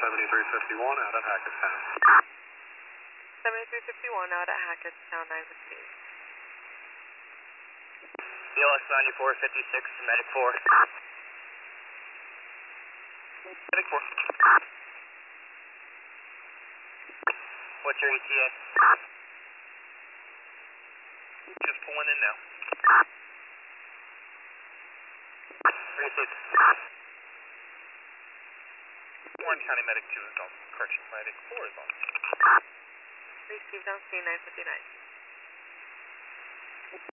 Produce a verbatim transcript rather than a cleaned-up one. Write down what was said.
seventy-three fifty-one out at Hackettstown. seventy-three fifty-one out at Hackettstown, nine fifteen. B L S ninety-four fifty-six, Medic four. Medic four. What's your E T A? Just pulling in now. Received. Orange County Medic two is on. Correction, Medic four is on. Received on scene, nine fifty-nine.